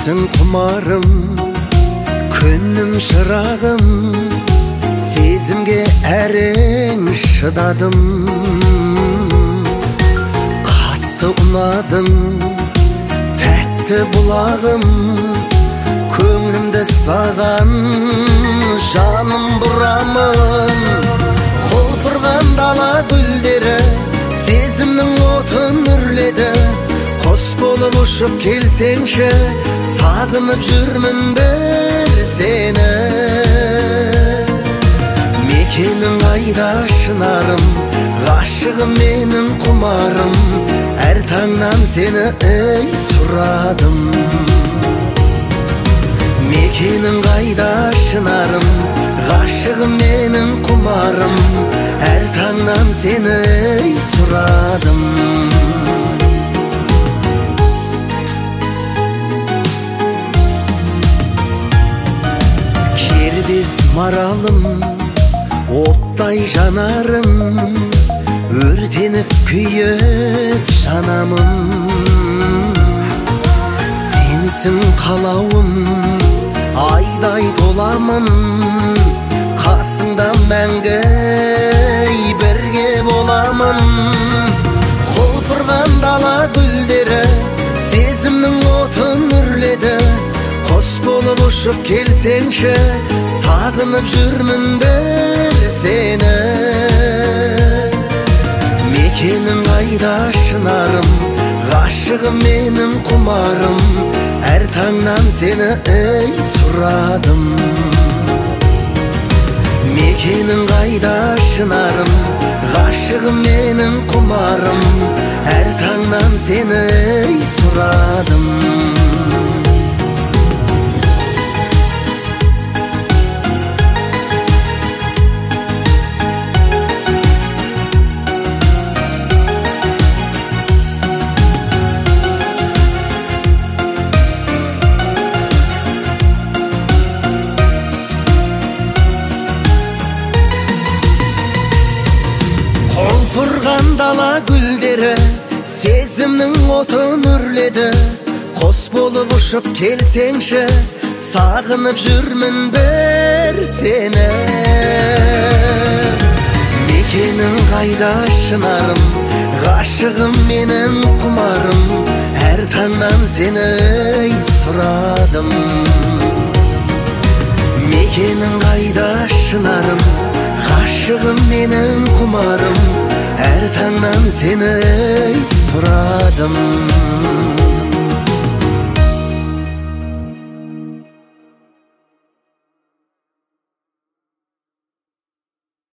Sensin kumarım, күннің шырағым, сезімге әрең шыдадым. Қатты ұнадым, тәтті бұлағым, көңілімді саған жаным бұрамын. Құлпырған дала гүлдері сезімнің отын үрледі. Құс болып ұшып келсеңші, сағынып жүрмін бір сені. Мекенің қайда шынарым, ғашығым менің құмарым, әр таңнан сені сұрадым. Мекенің қайда шынарым, ғашығым менің құмарым, әр таңнан сені сұрадым. Кербез маралым, оттай жанарым, өртеніп күйіп жанамын. Сенсің қалауым, айдай толамын, қасыңда мәңгі бірге боламын. Құлпырған дала гүлдері сезімнің отын үрледі. Құс болып ұшып келсеңші, сағынып жүрмін бір сені. Мекенің қайда шынарым, ғашығым менің құмарым, әр таңнан сені сұрадым. Мекенің қайда шынарым, ғашығым менің құмарым, әр таңнан сені сұрадым. Құлпырған дала гүлдері сезімнің отын үрледі. Құс болып ұшып келсеңші, сағынып жүрмін бір сені. Мекенің қайда шынарым, ғашығым менің құмарым, әр таңнан сені сұрадым. Мекенің қайда шынарым, ғашығым менің құмарым, әр таңнан сені сұрадым.